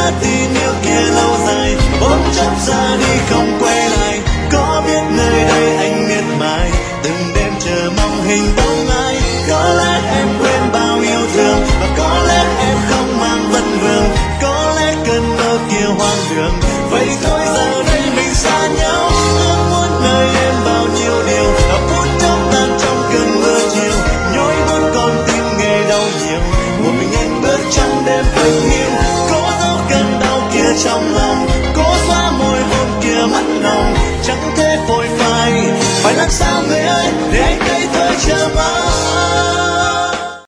tình yêu kia lâu dài bỗng chốc ra đi không